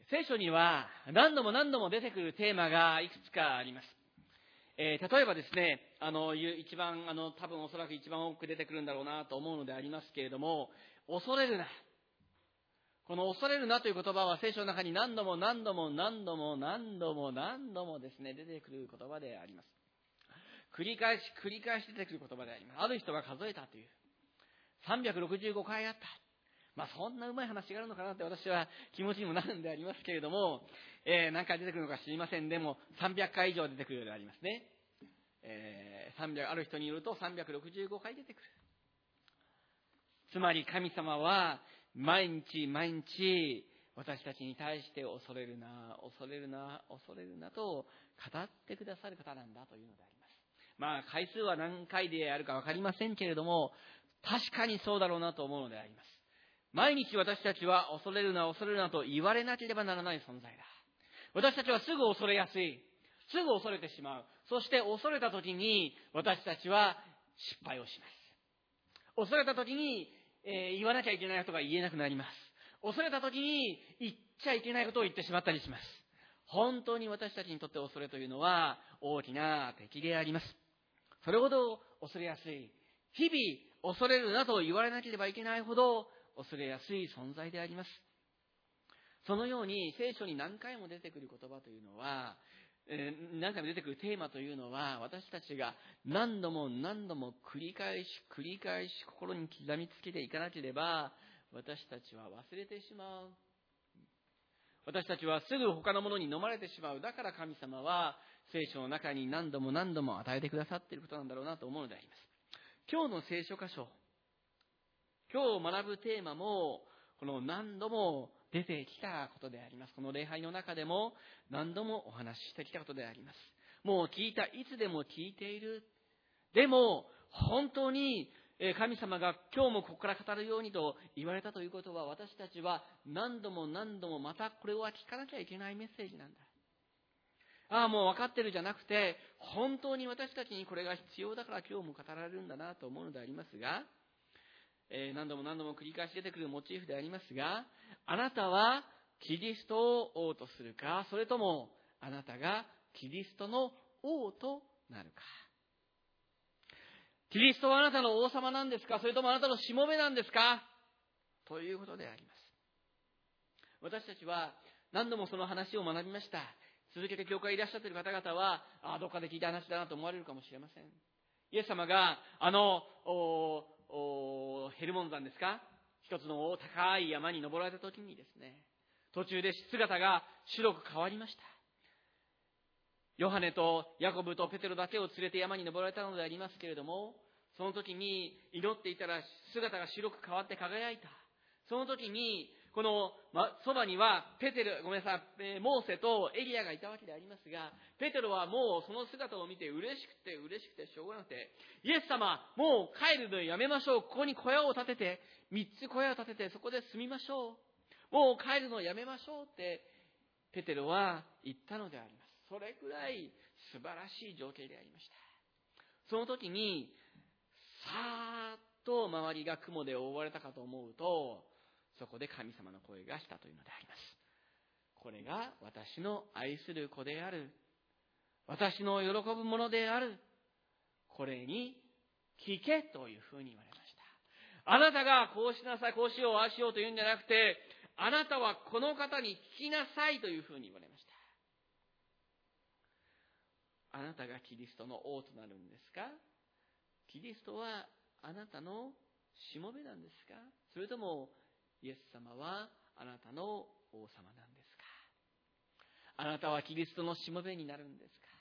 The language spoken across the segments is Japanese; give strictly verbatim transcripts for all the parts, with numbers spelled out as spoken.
聖書には何度も何度も出てくるテーマがいくつかあります。えー、例えばですね、あの、一番、あの、多分おそらく一番多く出てくるんだろうなと思うのでありますけれども、恐れるな。この恐れるなという言葉は聖書の中に何度も何度も何度も何度も何度もですね、出てくる言葉であります。繰り返し繰り返し出てくる言葉であります。ある人が数えたという。さんびゃくろくじゅうごかいあった。まあそんなうまい話があるのかなって私は気持ちにもなるんでありますけれども、えー、何回出てくるのか知りません。でもさんびゃっかい以上出てくるようでありますね。えー、さんびゃくある人によるとさんびゃくろくじゅうごかい出てくる。つまり神様は毎日毎日私たちに対して恐れるな、恐れるな、恐れるなと語ってくださる方なんだというのであります。まあ回数は何回であるか分かりませんけれども、確かにそうだろうなと思うのであります。毎日私たちは恐れるな、恐れるなと言われなければならない存在だ。私たちはすぐ恐れやすい。すぐ恐れてしまう。そして恐れた時に私たちは失敗をします。恐れた時に、えー、言わなきゃいけないことが言えなくなります。恐れた時に言っちゃいけないことを言ってしまったりします。本当に私たちにとって恐れというのは大きな敵であります。それほど恐れやすい。日々恐れるなと言われなければいけないほど恐れやすい存在であります。そのように聖書に何回も出てくる言葉というのは、えー、何回も出てくるテーマというのは、私たちが何度も何度も繰り返し繰り返し心に刻みつけていかなければ、私たちは忘れてしまう。私たちはすぐ他のものに飲まれてしまう。だから神様は聖書の中に何度も何度も与えてくださっていることなんだろうなと思うのであります。今日の聖書箇所、今日学ぶテーマもこの何度も出てきたことであります。この礼拝の中でも何度もお話ししてきたことであります。もう聞いた、いつでも聞いている。でも本当に神様が今日もここから語るようにと言われたということは、私たちは何度も何度もまたこれは聞かなきゃいけないメッセージなんだ。ああ、もう分かってるじゃなくて、本当に私たちにこれが必要だから今日も語られるんだなと思うのでありますが、えー、何度も何度も繰り返し出てくるモチーフでありますが、あなたはキリストを王とするか、それともあなたがキリストの王となるか。キリストはあなたの王様なんですか、それともあなたのしもべなんですか、ということであります。私たちは何度もその話を学びました。続けて教会にいらっしゃっている方々は、ああ、どっかで聞いた話だなと思われるかもしれません。イエス様があのおおヘルモン山ですか、一つの高い山に登られた時にですね、途中で姿が白く変わりました。ヨハネとヤコブとペテロだけを連れて山に登られたのでありますけれども、その時に祈っていたら姿が白く変わって輝いた。その時にこのそばにはペテロ、ごめんなさい、モーセとエリアがいたわけでありますが、ペテロはもうその姿を見て嬉しくて嬉しくてしょうがなくて、イエス様、もう帰るのやめましょう。ここに小屋を建てて、三つ小屋を建ててそこで住みましょう。もう帰るのやめましょうってペテロは言ったのであります。それくらい素晴らしい情景でありました。その時にさーっと周りが雲で覆われたかと思うと、そこで神様の声がしたというのであります。これが私の愛する子である、私の喜ぶものである、これに聞けというふうに言われました。あなたがこうしなさい、こうしよう、ああしようというんじゃなくて、あなたはこの方に聞きなさいというふうに言われました。あなたがキリストの王となるんですか？キリストはあなたのしもべなんですか？それともイエス様はあなたの王様なんですか？あなたはキリストのしもべになるんですか？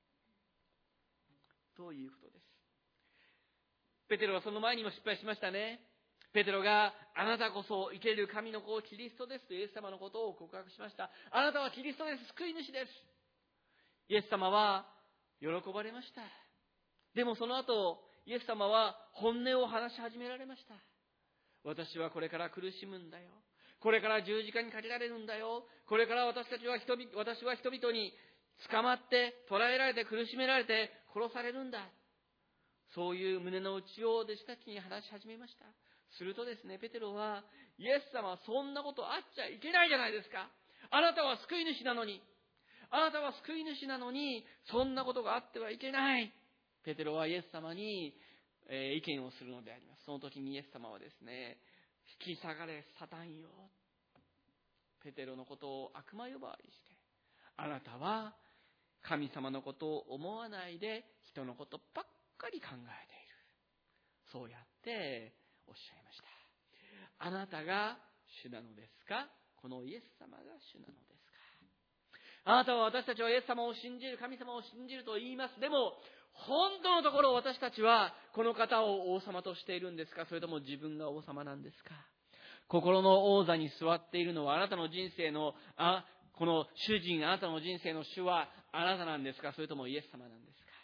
ということです。ペテロはその前にも失敗しましたね。ペテロがあなたこそ生ける神の子キリストですとイエス様のことを告白しました。あなたはキリストです、救い主です。イエス様は喜ばれました。でもその後イエス様は本音を話し始められました。私はこれから苦しむんだよ。これから十字架にかけられるんだよ。これから私たちは人々、私は人々に捕まって捕らえられて苦しめられて殺されるんだ。そういう胸の内を弟子たちに話し始めました。するとですね、ペテロは、イエス様はそんなことあっちゃいけないじゃないですか。 あなたは救い主なのに、あなたは救い主なのに、そんなことがあってはいけない。ペテロはイエス様に、えー、意見をするのであります。その時にイエス様はですね、引き下がれサタンよ。ペテロのことを悪魔呼ばわりして、あなたは神様のことを思わないで人のことばっかり考えている。そうやっておっしゃいました。あなたが主なのですか？このイエス様が主なのですか？あなたは私たちはイエス様を信じる、神様を信じると言います。でも、本当のところ私たちはこの方を王様としているんですか？それとも自分が王様なんですか？心の王座に座っているのはあなたの人生の、あ、この主人、あなたの人生の主はあなたなんですか？それともイエス様なんですか？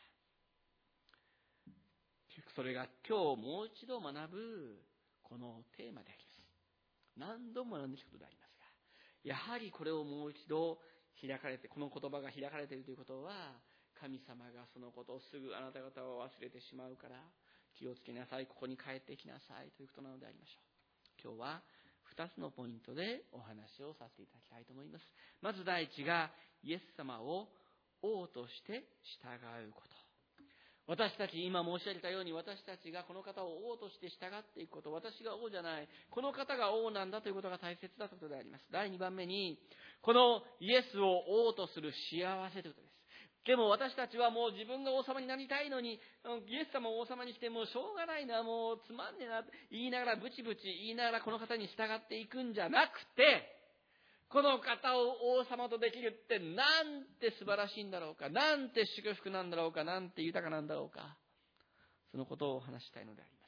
それが今日もう一度学ぶこのテーマであります。何度も学んできたことでありますが、やはりこれをもう一度開かれて、この言葉が開かれているということは、神様がそのことをすぐあなた方を忘れてしまうから気をつけなさい、ここに帰ってきなさいということなのでありましょう。今日はふたつのポイントでお話をさせていただきたいと思います。まず第一が、イエス様を王として従うこと。私たち、今申し上げたように、私たちがこの方を王として従っていくこと、私が王じゃない、この方が王なんだということが大切だということであります。第二番目に、このイエスを王とする幸せということです。でも私たちはもう自分が王様になりたいのに、イエス様を王様にしてもうしょうがないな、もうつまんねえな、言いながらブチブチ言いながらこの方に従っていくんじゃなくて、この方を王様とできるってなんて素晴らしいんだろうか、なんて祝福なんだろうか、なんて豊かなんだろうか、そのことをお話したいのであります。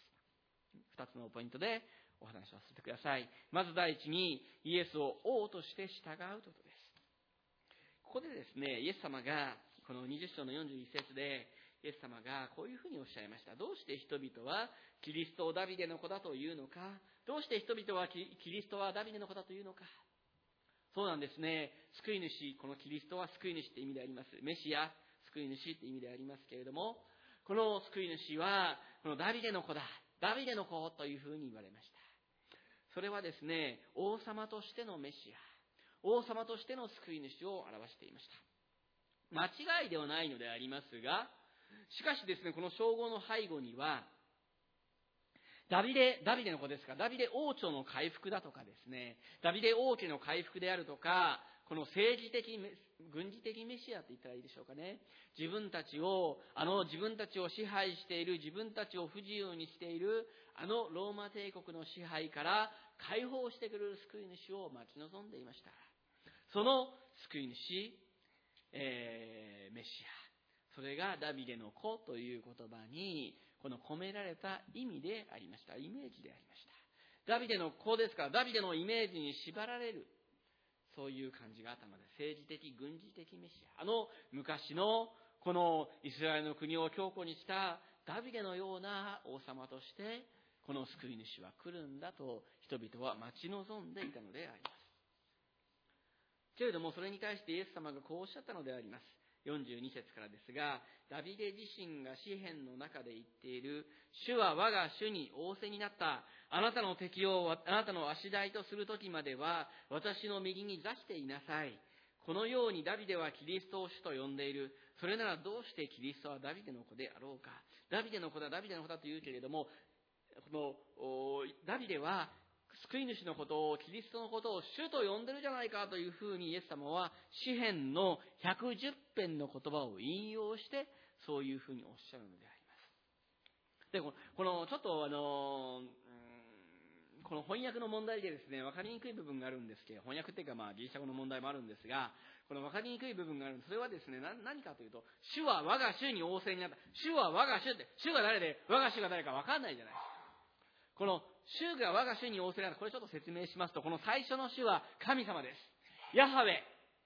二つのポイントでお話をさせてください。まず第一に、イエスを王として従うということです。ここでですね、イエス様がこのにじゅっ章のよんじゅういち節で、イエス様がこういうふうにおっしゃいました。どうして人々はキリストをダビデの子だというのか、どうして人々はキリストはダビデの子だというのか。そうなんですね。救い主、このキリストは救い主って意味であります。メシア、救い主って意味でありますけれども、この救い主はこのダビデの子だ、ダビデの子というふうに言われました。それはですね、王様としてのメシア、王様としての救い主を表していました。間違いではないのでありますが、しかしですね、この称号の背後には、ダビデ、ダビデの子ですか、ダビデ王朝の回復だとかですね、ダビデ王家の回復であるとか、この政治的、軍事的メシアって言ったらいいでしょうかね。自分たちを、あの自分たちを支配している、自分たちを不自由にしている、あのローマ帝国の支配から解放してくれる救い主を待ち望んでいました。その救い主、えー、メシア、それがダビデの子という言葉にこの込められた意味でありました。イメージでありました。ダビデの子ですから、ダビデのイメージに縛られる、そういう感じがあったので、政治的軍事的メシア、あの昔のこのイスラエルの国を強固にしたダビデのような王様としてこの救い主は来るんだと人々は待ち望んでいたのであります。けれどもそれに対してイエス様がこうおっしゃったのであります。よんじゅうに節からですが、ダビデ自身が詩篇の中で言っている、主は我が主に仰せになった。あなたの敵をあなたの足台とする時までは私の右に座していなさい。このようにダビデはキリストを主と呼んでいる。それならどうしてキリストはダビデの子であろうか。ダビデの子だ、ダビデの子だと言うけれども、このダビデは救い主のことを、キリストのことを主と呼んでるじゃないかというふうにイエス様は詩篇のひゃくじゅっぺんの言葉を引用してそういうふうにおっしゃるのであります。で、このちょっとあのこの翻訳の問題でですね、分かりにくい部分があるんですけど、翻訳っていうかまあギリシャ語の問題もあるんですが、この分かりにくい部分があるんです。それはですね、何かというと、主は我が主に仰せになった。主は我が主って、主が誰で我が主が誰か分かんないじゃないですか。この主が我が主に仰せになった。これちょっと説明しますと、この最初の主は神様です。ヤハウェ。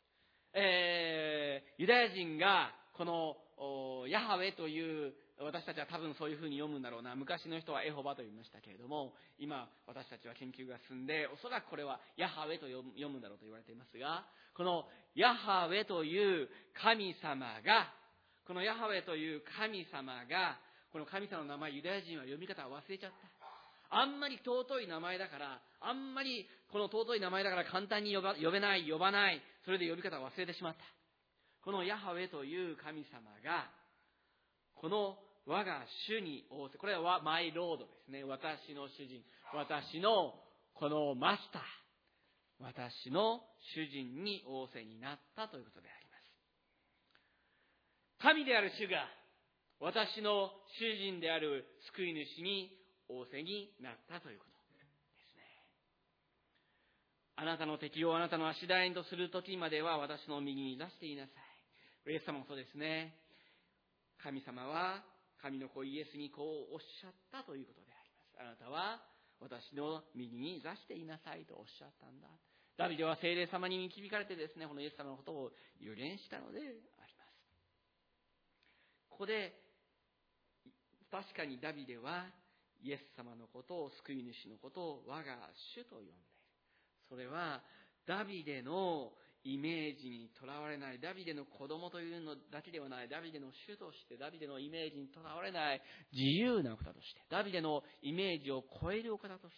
えー、ユダヤ人がこのヤハウェという、私たちは多分そういうふうに読むんだろうな。昔の人はエホバと言いましたけれども、今私たちは研究が進んで、おそらくこれはヤハウェと読むんだろうと言われていますが、このヤハウェという神様が、このヤハウェという神様が、この神様の名前、ユダヤ人は読み方を忘れちゃった。 あんまり尊い名前だから、あんまりこの尊い名前だから簡単に呼ば、呼べない、呼ばない。それで呼び方を忘れてしまった。このヤハウェという神様が、この我が主に仰せ、これはマイロードですね。私の主人、私のこのマスター、私の主人に仰せになったということであります。神である主が私の主人である救い主に仰せになったということですね。あなたの敵をあなたの足台とする時までは私の右に出していなさい。イエス様もそうですね。神様は神の子イエスにこうおっしゃったということであります。あなたは私の右に座していなさいとおっしゃったんだ。ダビデは聖霊様に導かれてですね、このイエス様のことを予言したのであります。ここで確かにダビデはイエス様のことを、救い主のことを我が主と呼んでいる。それはダビデのイメージにとらわれない、ダビデの子供というのだけではない、ダビデの主として、ダビデのイメージにとらわれない自由なお方として、ダビデのイメージを超えるお方として、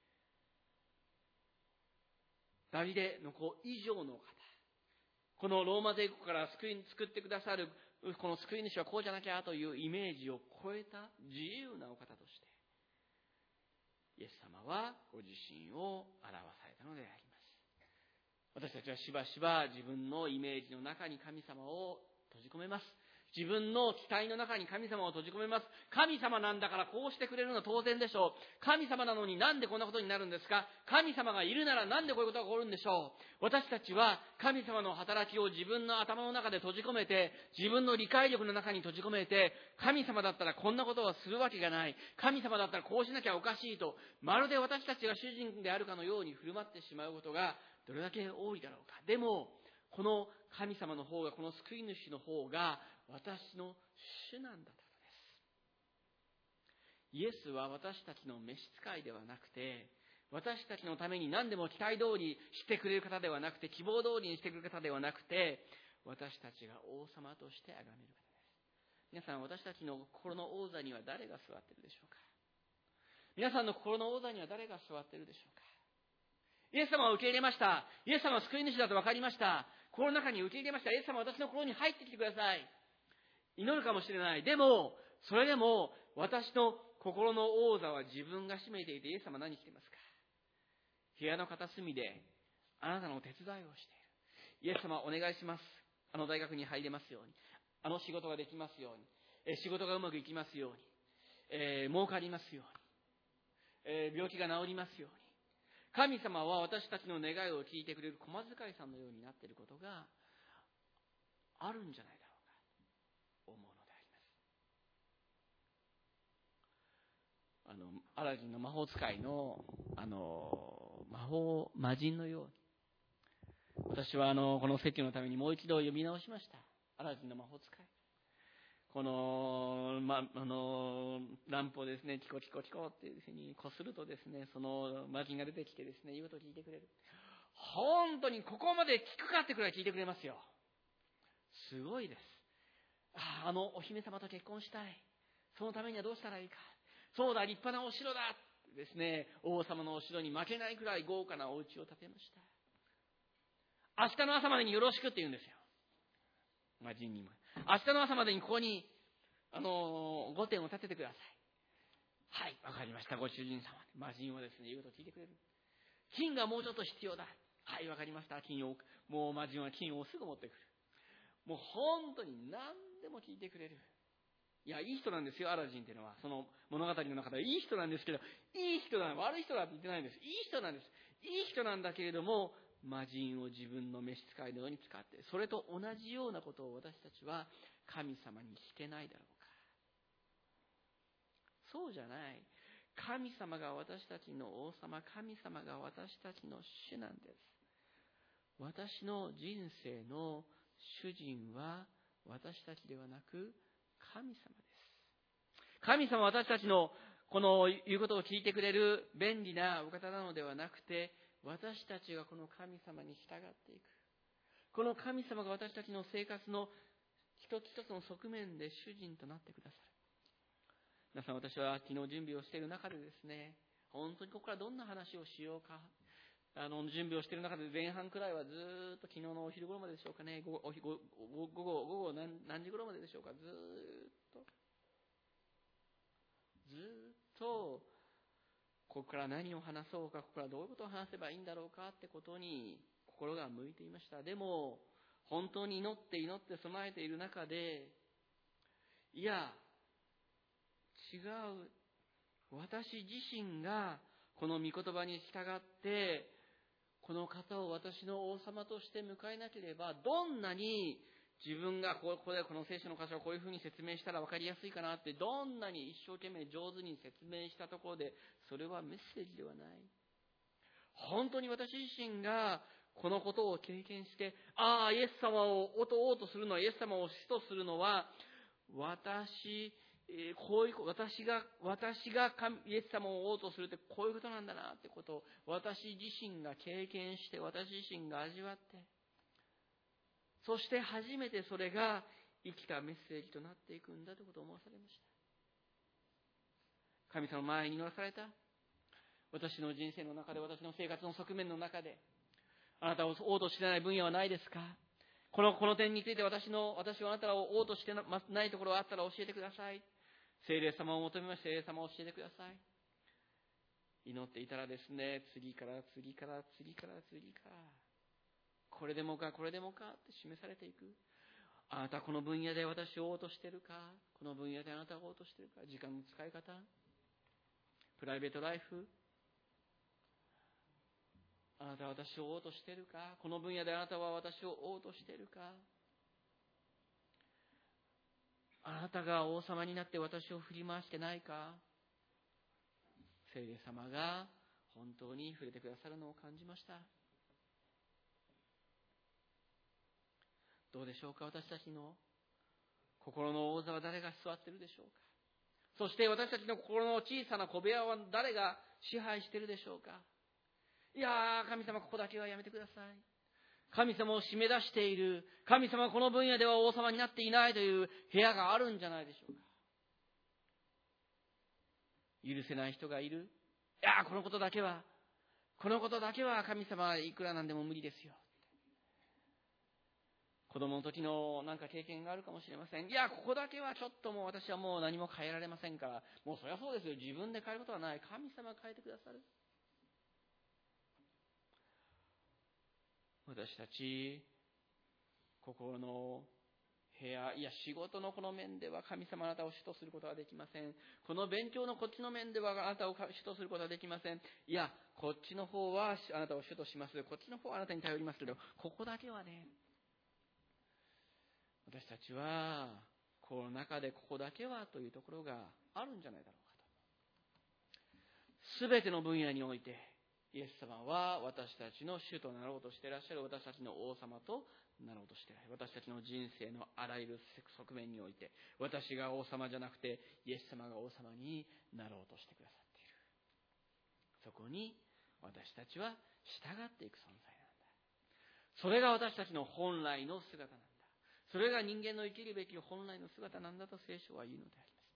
ダビデの子以上のお方、このローマ帝国から救い救ってくださるこの救い主はこうじゃなきゃというイメージを超えた自由なお方として、イエス様はご自身を表されたのであります。私たちはしばしば自分のイメージの中に神様を閉じ込めます。自分の期待の中に神様を閉じ込めます。神様なんだからこうしてくれるのは当然でしょう。神様なのになんでこんなことになるんですか？神様がいるならなんでこういうことが起こるんでしょう？私たちは神様の働きを自分の頭の中で閉じ込めて、自分の理解力の中に閉じ込めて、神様だったらこんなことはするわけがない。神様だったらこうしなきゃおかしいと、まるで私たちが主人であるかのように振る舞ってしまうことがどれだけ多いだろうか。でも、この神様の方が、この救い主の方が私の主なんだということです。イエスは私たちの召使いではなくて、私たちのために何でも期待通りしてくれる方ではなくて、希望通りにしてくれる方ではなくて、私たちが王様として崇める方です。皆さん、私たちの心の王座には誰が座っているでしょうか？皆さんの心の王座には誰が座っているでしょうか？イエス様を受け入れました。イエス様は救い主だと分かりました。心の中に受け入れました。イエス様は私の心に入ってきてください。祈るかもしれない。でも、それでも私の心の王座は自分が占めていて、イエス様は何していますか？部屋の片隅であなたの手伝いをしている。イエス様お願いします。あの大学に入れますように。あの仕事ができますように。え仕事がうまくいきますように。えー、儲かりますように。えー、病気が治りますように。神様は私たちの願いを聞いてくれる小遣いさんのようになっていることがあるんじゃないだろうかと思うのであります。あのアラジンの魔法使いのあの魔法魔人のように、私はあのこの説教のためにもう一度読み直しました。アラジンの魔法使い、この、ま、あのランプをですね、キコキコキコっていうふうにこするとですね、その魔人が出てきてですね、言うことを聞いてくれる。本当にここまで聞くかってくらい聞いてくれますよ。すごいです。あ, あのお姫様と結婚したい。そのためにはどうしたらいいか。そうだ、立派なお城だですね、王様のお城に負けないくらい豪華なお家を建てました。明日の朝までによろしくって言うんですよ。魔人にも。明日の朝までにここに、あのー、御殿を建ててください。はい、わかりました、ご主人様。魔人はですね、言うと聞いてくれる。金がもうちょっと必要だ。はい、わかりました。金を、もう魔人は金をすぐ持ってくる。もう本当に何でも聞いてくれる。いや、いい人なんですよ、アラジンっていうのは。その物語の中ではいい人なんですけど、いい人だ、悪い人だって言ってないんです。いい人なんです。いい人なんだけれども、魔人を自分の召使いのように使って、それと同じようなことを私たちは神様にしてないだろうか。そうじゃない。神様が私たちの王様、神様が私たちの主なんです。私の人生の主人は私たちではなく神様です。神様は私たちのこの言うことを聞いてくれる便利なお方なのではなくて、私たちがこの神様に従っていく。この神様が私たちの生活の一つ一つの側面で主人となってくださる。 皆さん、私は昨日準備をしている中でですね、本当にここからどんな話をしようか、あの準備をしている中で前半くらいはずーっと昨日のお昼頃まででしょうかね、午後、午後、午後、午後 何, 何時頃まででしょうか、ずーっと、ずーっと、ここから何を話そうか、ここからどういうことを話せばいいんだろうかってことに心が向いていました。でも、本当に祈って祈って備えている中で、いや、違う。私自身がこの御言葉に従って、この方を私の王様として迎えなければ、どんなに自分がここでこの聖書の箇所をこういうふうに説明したら分かりやすいかなって、どんなに一生懸命上手に説明したところで、それはメッセージではない。本当に私自身がこのことを経験して、ああ、イエス様を王と王とするのは、イエス様を主とするのは、私、えー、こういう、私が、私がイエス様を王とするってこういうことなんだなってことを、私自身が経験して、私自身が味わって、そして初めてそれが生きたメッセージとなっていくんだということを思わされました。神様の前に祈らされた。私の人生の中で、私の生活の側面の中で、あなたを王としてない分野はないですか？この、この点について私の、私はあなたを王としてないところがあったら教えてください。聖霊様を求めまして、聖霊様を教えてください。祈っていたらですね、次から次から次から次から、これでもかこれでもかって示されていく。あなたこの分野で私を王としているか、この分野であなたを王としているか、時間の使い方、プライベートライフ、あなたは私を王としているか、この分野であなたは私を王としているか、あなたが王様になって私を振り回してないか、聖霊様が本当に触れてくださるのを感じました。どうでしょうか、私たちの心の王座は誰が座っているでしょうか。そして私たちの心の小さな小部屋は誰が支配しているでしょうか。いやー、神様ここだけはやめてください。神様を締め出している、神様はこの分野では王様になっていないという部屋があるんじゃないでしょうか。許せない人がいる。いやー、このことだけは、このことだけは神様はいくらなんでも無理ですよ。子供の時のなんか経験があるかもしれません。いや、ここだけはちょっともう私はもう何も変えられませんから、もうそりゃそうですよ。自分で変えることはない。神様が変えてくださる。私たち、心の部屋、いや仕事のこの面では神様あなたを主とすることはできません。この勉強のこっちの面ではあなたを主とすることはできません。いや、こっちの方はあなたを主とします。こっちの方はあなたに頼りますけど、ここだけはね、私たちはこの中でここだけはというところがあるんじゃないだろうかと。すべての分野においてイエス様は私たちの主となろうとしていらっしゃる、私たちの王様となろうとしていらっしゃる。私たちの人生のあらゆる側面において、私が王様じゃなくてイエス様が王様になろうとしてくださっている。そこに私たちは従っていく存在なんだ。それが私たちの本来の姿なんだ。それが人間の生きるべき本来の姿なんだと聖書は言うのであります。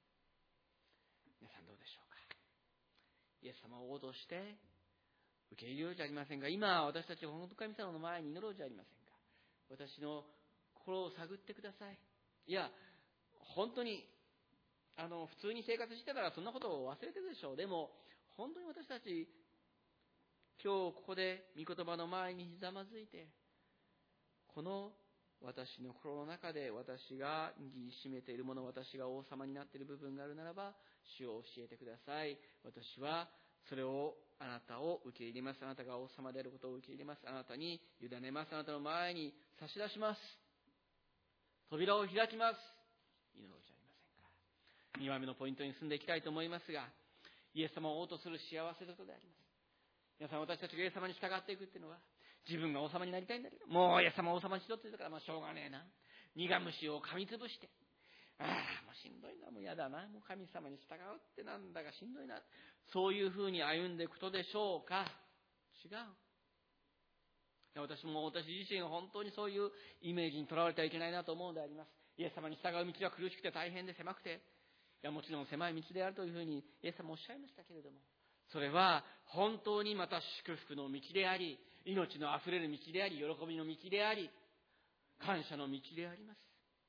皆さんどうでしょうか。イエス様を王として受け入れようじゃありませんか。今私たちは本当神様の前に祈ろうじゃありませんか。私の心を探ってください。いや本当にあの普通に生活してたらそんなことを忘れてるでしょう。でも本当に私たち今日ここで御言葉の前にひざまずいて、この私の心の中で私が握りしめているもの、私が王様になっている部分があるならば、主を教えてください。私はそれをあなたを受け入れます。あなたが王様であることを受け入れます。あなたに委ねます。あなたの前に差し出します。扉を開きます。祈ろうじゃありませんか。にばんめのポイントに進んでいきたいと思いますが、イエス様を王とする幸せことであります。皆さん、私たちがイエス様に従っていくっていうのは、自分が王様になりたいんだけど、もうイエス様を王様にしろって言うから、まあしょうがねえな。苦虫を噛みつぶして、ああ、もうしんどいな、もう嫌だな、もう神様に従うってなんだかしんどいな。そういうふうに歩んでいくことでしょうか。違う。私も私自身本当にそういうイメージにとらわれてはいけないなと思うのであります。イエス様に従う道は苦しくて大変で狭くて、 や、もちろん狭い道であるというふうにイエス様おっしゃいましたけれども、それは本当にまた祝福の道であり、命のあふれる道であり、喜びの道であり、感謝の道であります。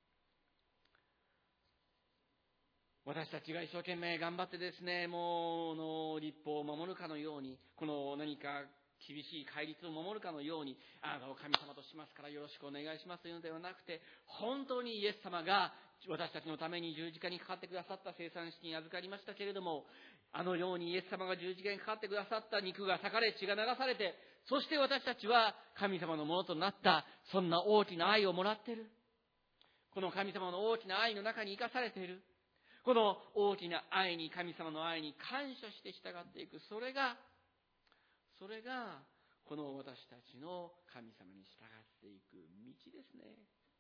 私たちが一生懸命頑張ってですね、もうの立法を守るかのように、この何か厳しい戒律を守るかのように、あなたを神様としますからよろしくお願いしますというのではなくて、本当にイエス様が私たちのために十字架にかかってくださった生産式に預かりましたけれども、あのようにイエス様が十字架にかかってくださった肉が裂かれ、血が流されて、そして私たちは神様のものとなった、そんな大きな愛をもらっている。この神様の大きな愛の中に生かされている。この大きな愛に、神様の愛に感謝して従っていく。それが、それが、この私たちの神様に従っていく道ですね。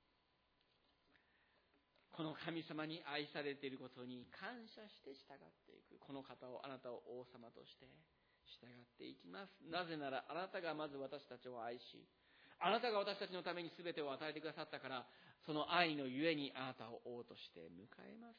この神様に愛されていることに感謝して従っていく。この方を、あなたを王様として従っていきます。なぜなら、あなたがまず私たちを愛し、あなたが私たちのために全てを与えてくださったから、その愛のゆえにあなたを王として迎えます。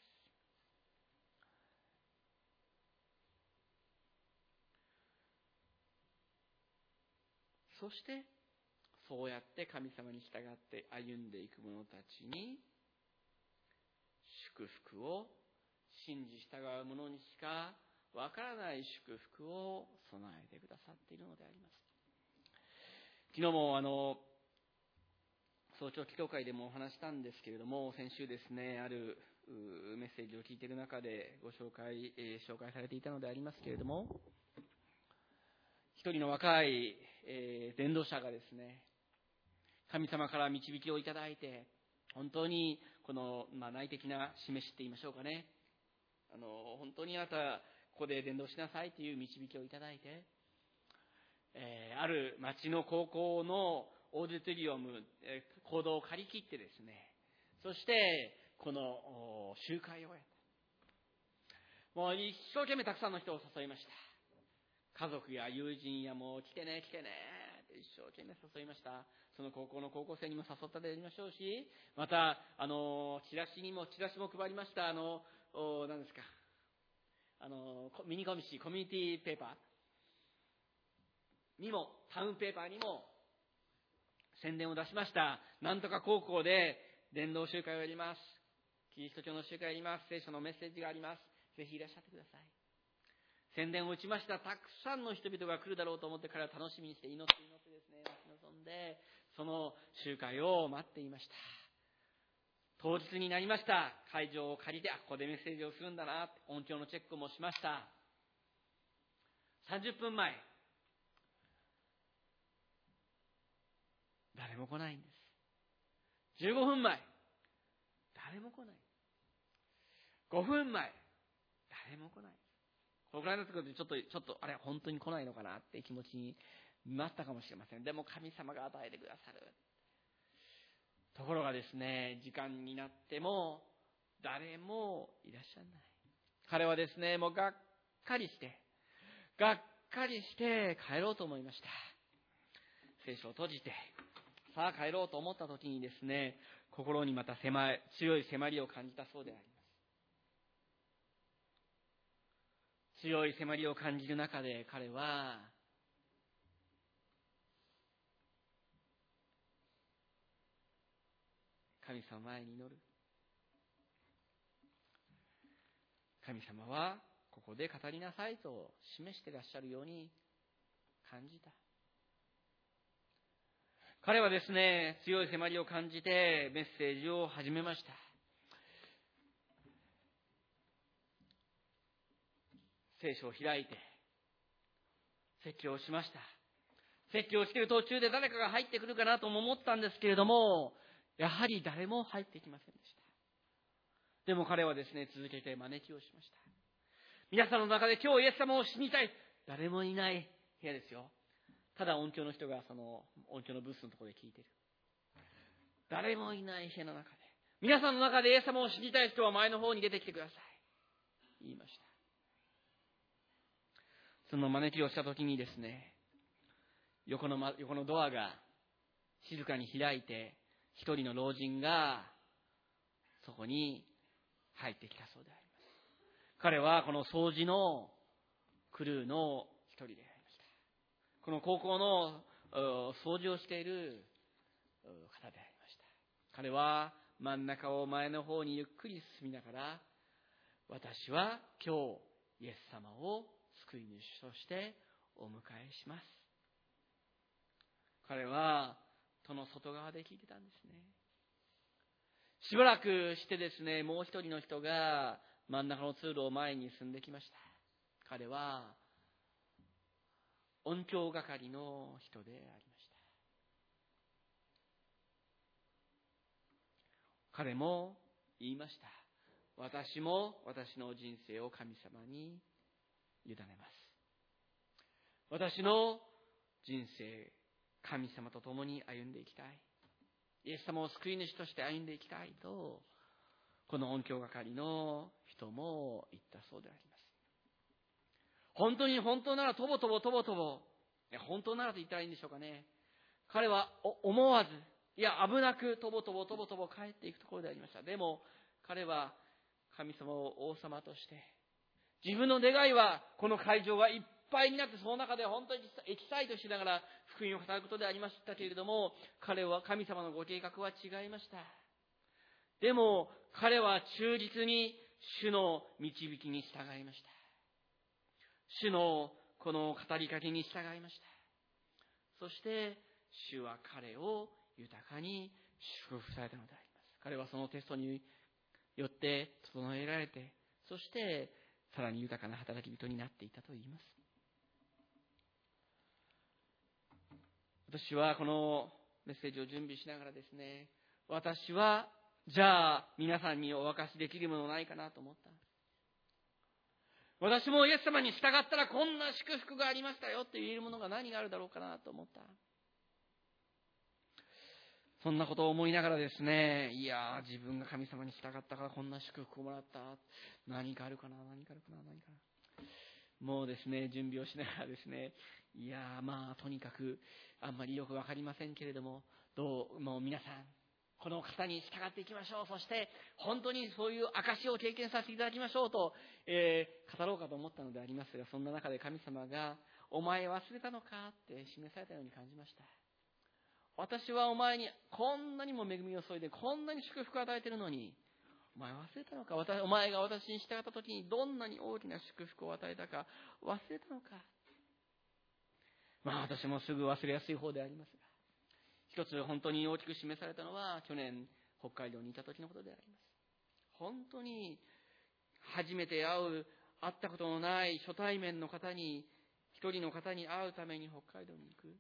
そして、そうやって神様に従って歩んでいく者たちに、祝福を信じ従う者にしかわからない祝福を備えてくださっているのであります。昨日もあの、早朝祈祷会でもお話したんですけれども、先週ですね、あるメッセージを聞いている中でご紹介、えー、紹介されていたのでありますけれども、一人の若い、えー、伝道者がですね、神様から導きをいただいて、本当にこの、まあ、内的な示しって言いましょうかね、あの本当にあなたここで伝道しなさいという導きをいただいて、えー、ある町の高校のオーディトリウム、えー、講堂を借り切ってですね、そしてこの集会をやった。もう一生懸命たくさんの人を誘いました。家族や友人やもう来てね来てねって一生懸命誘いました。その高校の高校生にも誘ったでありましょうし、またあのチラシにもチラシも配りました。あの何ですか、あのミニコミシコミュニティペーパーにもタウンペーパーにも宣伝を出しました。なんとか高校で伝道集会をやります。キリスト教の集会をやります。聖書のメッセージがあります。ぜひいらっしゃってください。宣伝を打ちました。たくさんの人々が来るだろうと思ってから楽しみにして祈って祈ってですね、待ち望んで、その集会を待っていました。当日になりました。会場を借りて、あ、ここでメッセージをするんだな、音響のチェックもしました。さんじゅっぷんまえ、誰も来ないんです。じゅうごふんまえ、誰も来ない。ごふんまえ、誰も来ない。このくらいのところでちょっと、ちょっと、あれ、本当に来ないのかなって気持ちになったかもしれません。でも神様が与えてくださる。ところがですね、時間になっても、誰もいらっしゃらない。彼はですね、もうがっかりして、がっかりして帰ろうと思いました。聖書を閉じて、さあ帰ろうと思った時にですね、心にまた狭い、強い迫りを感じたそうであります。強い迫りを感じる中で彼は神様前に祈る。神様はここで語りなさいと示していらっしゃるように感じた。彼はですね、強い迫りを感じてメッセージを始めました。聖書を開いて説教をしました。説教をしている途中で誰かが入ってくるかなとも思ったんですけれども、やはり誰も入ってきませんでした。でも彼はですね、続けて招きをしました。皆さんの中で今日イエス様を死にたい、誰もいない部屋ですよ。ただ音響の人がその音響のブースのところで聞いている。誰もいない部屋の中で、皆さんの中でイエス様を死にたい人は前の方に出てきてください、言いました。その招きをしたときにですね、横の、横のドアが静かに開いて、一人の老人がそこに入ってきたそうであります。 彼はこの掃除のクルーの一人でありました。この高校の掃除をしている方でありました。彼は真ん中を前の方にゆっくり進みながら、私は今日イエス様を救い主としてお迎えします。彼は戸の外側で聞いてたんですね。しばらくしてですね、もう一人の人が真ん中の通路を前に進んできました。彼は音響係の人でありました。彼も言いました。私も私の人生を神様に委ねます。私の人生、神様と共に歩んでいきたい。イエス様を救い主として歩んでいきたいと、この音響係の人も言ったそうであります。本当に本当ならとぼとぼとぼとぼ、いや本当ならと言ったらいいんでしょうかね。彼は思わず、いや危なくとぼとぼとぼとぼ帰っていくところでありました。でも彼は神様を王様として、自分の願いはこの会場がいっぱいになって、その中で本当にエキサイトしながら福音を語ることでありましたけれども、彼は神様のご計画は違いました。でも彼は忠実に主の導きに従いました。主のこの語りかけに従いました。そして主は彼を豊かに祝福されたのであります。彼はそのテストによって整えられて、そしてさらに豊かな働き人になっていたと言います。私はこのメッセージを準備しながらですね、私はじゃあ皆さんにお明かしできるものないかなと思った。私もイエス様に従ったらこんな祝福がありましたよって言えるものが何があるだろうかなと思った。そんなことを思いながらですね、いや自分が神様に従ったからこんな祝福をもらった。何かあるかな何かあるかな何かな。もうですね、準備をしながらですね、いやまあとにかくあんまりよくわかりませんけれども、どうもう皆さんこの方に従っていきましょう。そして本当にそういう証を経験させていただきましょうと、えー、語ろうかと思ったのでありますが、そんな中で神様がお前忘れたのかって示されたように感じました。私はお前にこんなにも恵みを注いでこんなに祝福を与えているのに、お前忘れたのか。私お前が私に従った時にどんなに大きな祝福を与えたか忘れたのか。まあ私もすぐ忘れやすい方でありますが、一つ本当に大きく示されたのは去年北海道にいた時のことであります。本当に初めて会う会ったことのない初対面の方に、一人の方に会うために北海道に行く。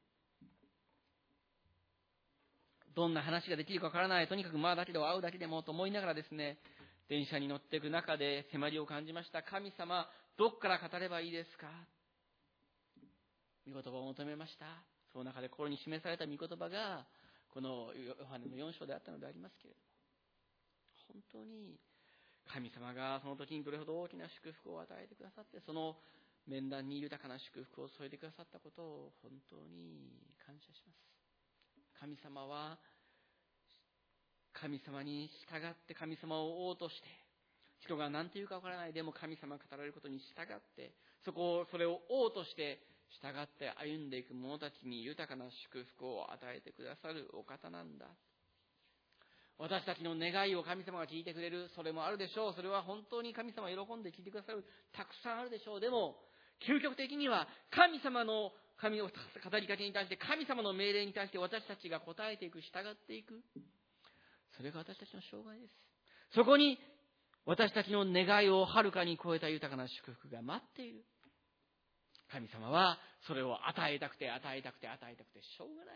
どんな話ができるかわからない、とにかくまあだけど会うだけでもと思いながらですね、電車に乗っていく中で迫りを感じました。神様、どこから語ればいいですか。御言葉を求めました。その中で心に示された御言葉がこのヨハネのよん章であったのでありますけれども、本当に神様がその時にどれほど大きな祝福を与えてくださって、その面談に豊かな祝福を添えてくださったことを本当に感謝します。神様は神様に従って神様を王として、人が何て言うかわからない、でも神様が語られることに従って、そこをそれを王として従って歩んでいく者たちに豊かな祝福を与えてくださるお方なんだ。私たちの願いを神様が聞いてくれる、それもあるでしょう。それは本当に神様が喜んで聞いてくださる、たくさんあるでしょう。でも究極的には神様の神を語りかけに対して、神様の命令に対して私たちが応えていく、従っていく、それが私たちの生涯です。そこに私たちの願いをはるかに超えた豊かな祝福が待っている。神様はそれを与えたくて与えたくて与えたくてしょうがない。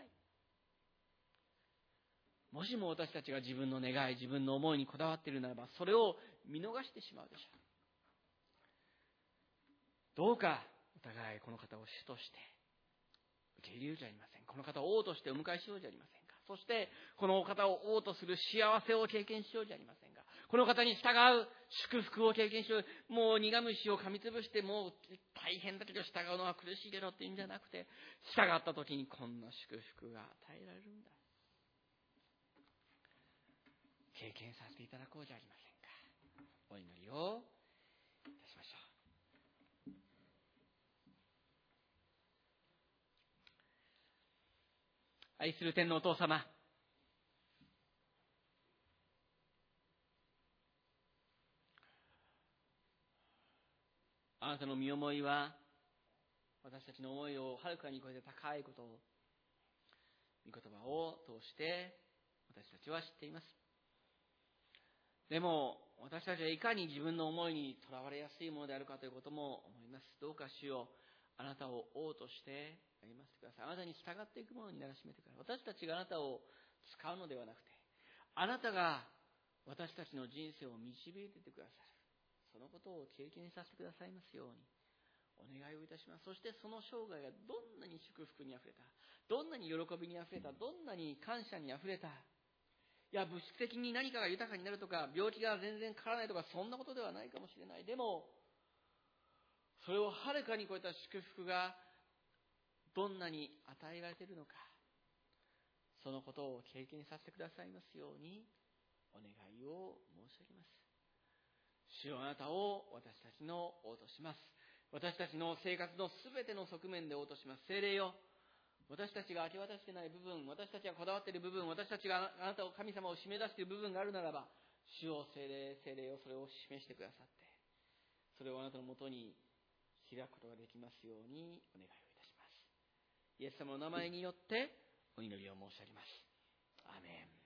もしも私たちが自分の願い、自分の思いにこだわっているならば、それを見逃してしまうでしょう。どうかお互いこの方を主として受け入れるじゃありません。この方を王としてお迎えしようじゃありませんか。そしてこの方を王とする幸せを経験しようじゃありませんか。この方に従う祝福を経験しよう。もう苦虫を噛みつぶしてもう大変だけど従うのは苦しいけどっていうんじゃなくて、従った時にこんな祝福が与えられるんだ、経験させていただこうじゃありませんか。お祈りをいたしましょう。愛する天のお父様、あなたの身思いは私たちの思いをはるかに超えて高いことを、御言葉を通して私たちは知っています。でも私たちはいかに自分の思いにとらわれやすいものであるかということも思います。どうか主よ、あなたを王として歩ませてください。あなたに従っていくものにならしめてください。私たちがあなたを使うのではなくて、あなたが私たちの人生を導いていてくださる。そのことを経験させてくださいますようにお願いをいたします。そしてその生涯がどんなに祝福にあふれた、どんなに喜びにあふれた、どんなに感謝にあふれた、いや物質的に何かが豊かになるとか、病気が全然かからないとか、そんなことではないかもしれない。でもそれをはるかに超えた祝福がどんなに与えられているのか、そのことを経験させてくださいますようにお願いを申し上げます。主よ、あなたを私たちの王とします。私たちの生活のすべての側面で王とします。聖霊よ、私たちが明け渡していない部分、私たちがこだわっている部分、私たちがあなたを、神様を締め出している部分があるならば、主よ、聖霊、聖霊をそれを示してくださって、それをあなたのもとに開くことができますようにお願いをいたします。イエス様の名前によってお祈りを申し上げます。アーメン。